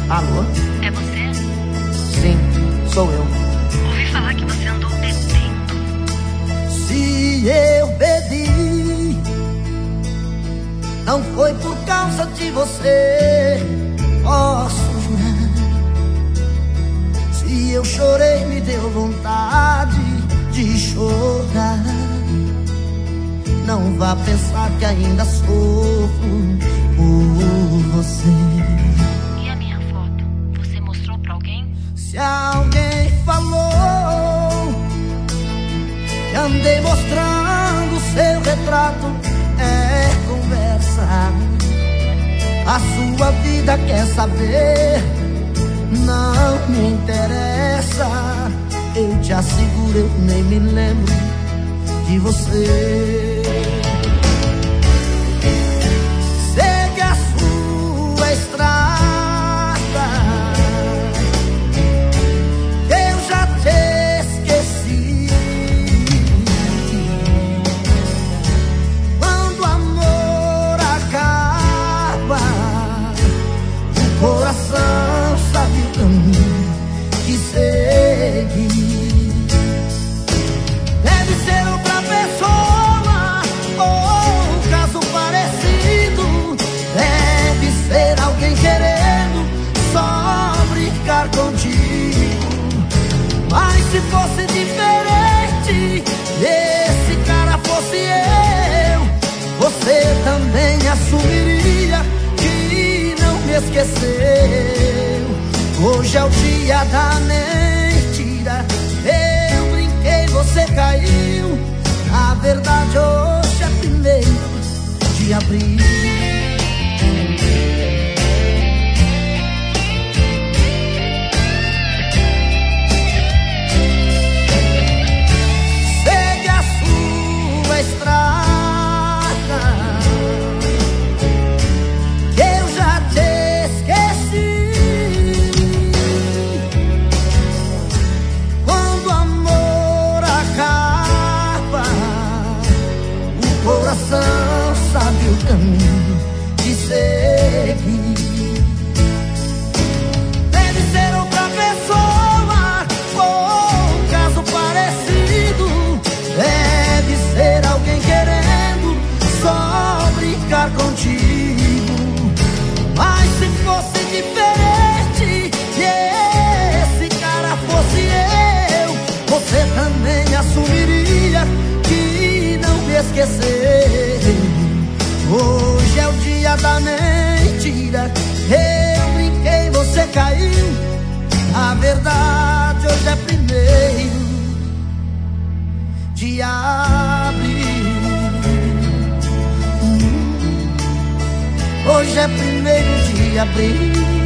Alô? É você? Sim, sou eu. Ouvi falar que você andou bebendo. Se eu bebi, não foi por causa de você, posso jurar. Se eu chorei, me deu vontade de chorar. Não vá pensar que ainda sofro por você. E a minha foto? Você mostrou pra alguém? Se alguém falou que andei mostrando seu retrato, é conversa. A sua vida quer saber, não me interessa. Eu te asseguro, eu nem me lembro de você. Segue a sua estrada, eu já te esqueci. Quando o amor acaba, o coração sabe o caminho que seguir. Deve ser outra pessoa ou um caso parecido. Deve ser alguém querendo só brincar contigo. Mas se fosse diferente, esse cara fosse eu, você também assumiria que não me esqueceu. Hoje é o dia da mentira. Eu brinquei, você caiu. Na verdade hoje é 1º de abril. Segue a sua estrada, que eu já te esqueci. Quando o amor acaba, o coração sabe o caminho de seguir. Deve ser outra pessoa ou um caso parecido. Deve ser alguém querendo só brincar contigo. Mas se fosse diferente, e esse cara fosse eu, você também assumiria que não me esqueceu. Hoje é o dia da mentira. Eu brinquei, você caiu. A verdade hoje é 1º de abril. Hoje é 1º de abril.